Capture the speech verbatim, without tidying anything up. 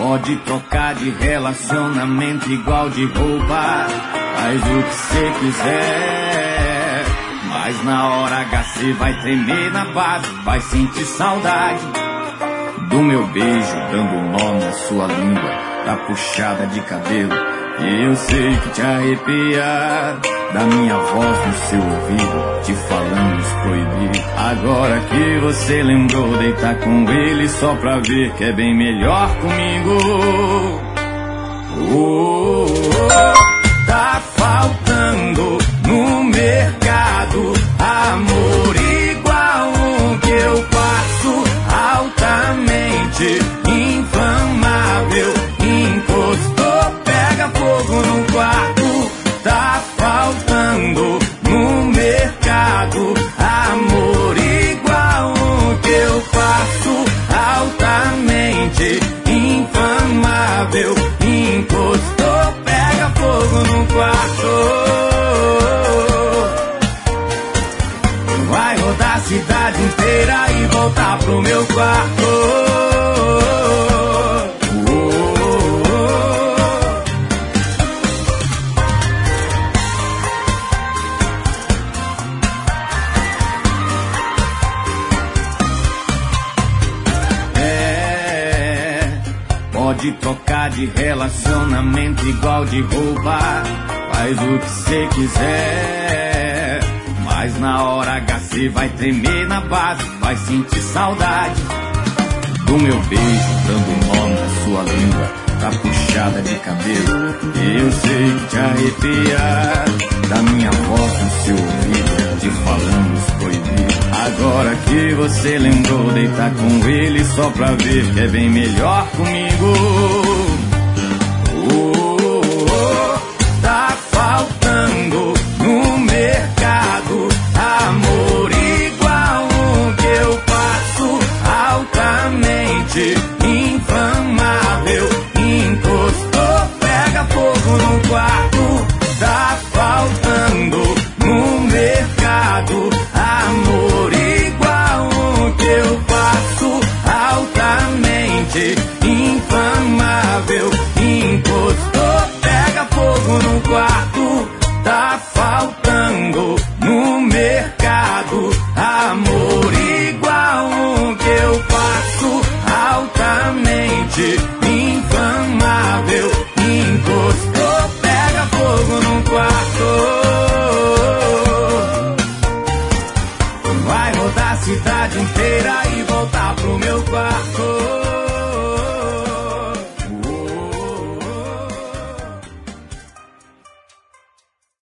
Pode trocar de relacionamento igual de roupa, faz o que cê quiser, mas na hora H cê vai tremer na base, vai sentir saudade do meu beijo dando nó na sua língua, da puxada de cabelo, e eu sei que te arrepia, da minha voz no seu ouvido, te falando os proibidos. Agora que você lembrou, deitar com ele só pra ver que é bem melhor comigo. Oh, oh, oh. Tá faltando no mercado amor igual o que eu passo, altamente inflamável, encostou, pega fogo no quarto. Tá faltando no mercado amor igual o que eu faço, altamente inflamável, encostou, pega fogo no quarto. Vai rodar a cidade inteira e voltar pro meu quarto. Pode trocar de relacionamento igual de roupa, faz o que cê quiser, mas na hora H cê vai tremer na base, vai sentir saudade do meu beijo dando nó na sua língua, da puxada de cabelo, e eu sei que te arrepia, da minha voz no seu ouvido, te falando os proibidos. Agora que você lembrou, deitar com ele só pra ver que é bem melhor comigo. Oh, oh, oh. Tá faltando no mercado amor igual o que eu passo, altamente inflamável, encostou, pega fogo no quarto. Tá faltando no mercado amor igual o que eu faço, altamente inflamável, encostou, pega fogo no quarto. Tá faltando no mercado amor igual o que eu faço, altamente inflamável, encostou, pega fogo no quarto. Vai rodar a cidade inteira e voltar pro meu quarto.